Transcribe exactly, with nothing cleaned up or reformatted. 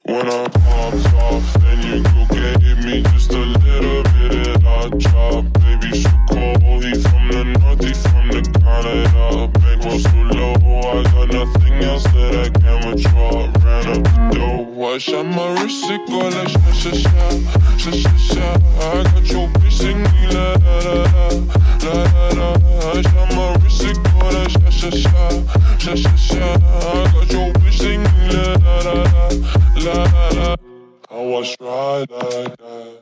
When I popped off, then you go gave me just a little bit of that drop. Baby, so cold, he from the north, he from the Canada. Bankroll so low, I got nothing else that I can withdraw. Ran up the dough, I shot my wrist, it go like sha sha sha, sha sha sha. I got your bitch singing la la la la, la la la. I shot my wrist, it go like sha sha sha, sha sha sha. I got your bitch singing la la la la, la la la. How I try that,